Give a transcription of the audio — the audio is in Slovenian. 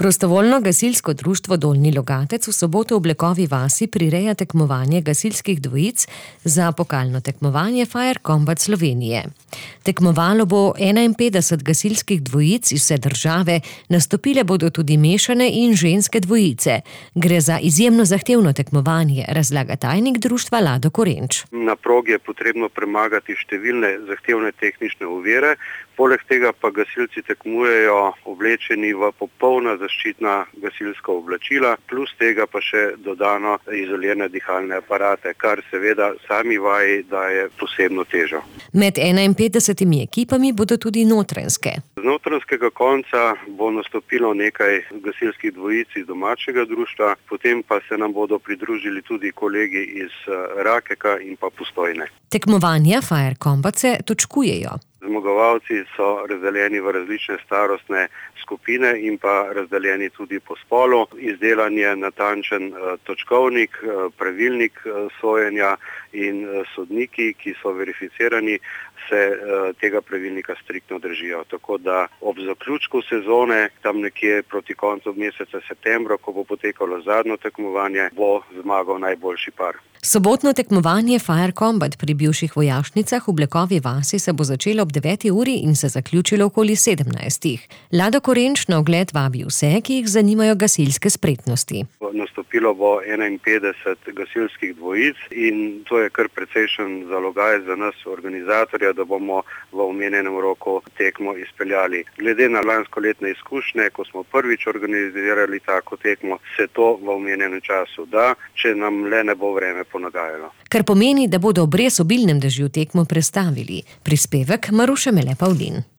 Prostovoljno gasilsko društvo Dolnji Logatec v soboto v Blekovi vasi prireja tekmovanje gasilskih dvojic za pokalno tekmovanje Fire Combat Slovenije. Tekmovalo bo 51 gasilskih dvojic iz vse države, nastopile bodo tudi mešane in ženske dvojice. Gre za izjemno zahtevno tekmovanje, razlaga tajnik društva Lado Korenč. Na progi je potrebno premagati številne zahtevne tehnične ovire, poleg tega pa gasilci tekmujejo oblečeni v popolna zaščitna gasilska oblačila, plus tega pa še dodano izolirane dihalne aparate, kar seveda sami vaji daje posebno težo. Med 51 ekipami bodo tudi notranjske. Z notranjskega konca bo nastopilo nekaj gasilskih dvojic iz domačega društva, potem pa se nam bodo pridružili tudi kolegi iz Rakeka in pa Postojne. Tekmovanja Fire Combat se točkujejo. Zmagovalci so razdeljeni v različne starostne skupine in pa razdeljeni tudi po spolu. Izdelan je natančen točkovnik, pravilnik sojenja in sodniki, ki so verificirani, se tega pravilnika striktno držijo. Tako da ob zaključku sezone, tam nekje proti koncu meseca septembra, ko bo potekalo zadnjo tekmovanje, bo zmagal najboljši par. Sobotno tekmovanje Fire Combat pri bivših vojašnicah v Blekovi vasi se bo začelo ob 9. uri in se zaključilo okoli 17. Lado Korenč na ogled vabi vse, ki jih zanimajo gasilske spretnosti. Nastopilo bo 51 gasilskih dvojic in to je kar precejšen zalogaj za nas organizatorja, da bomo v omenjenem roku tekmo izpeljali. Glede na lanskoletne izkušnje, ko smo prvič organizirali tako tekmo, se to v omenjenem času da, če nam le ne bo vreme ponagajalo. Kar pomeni, da bodo ob res obilnem dežju tekmo prestavili. Prispevek Maruše Mele Pavlin.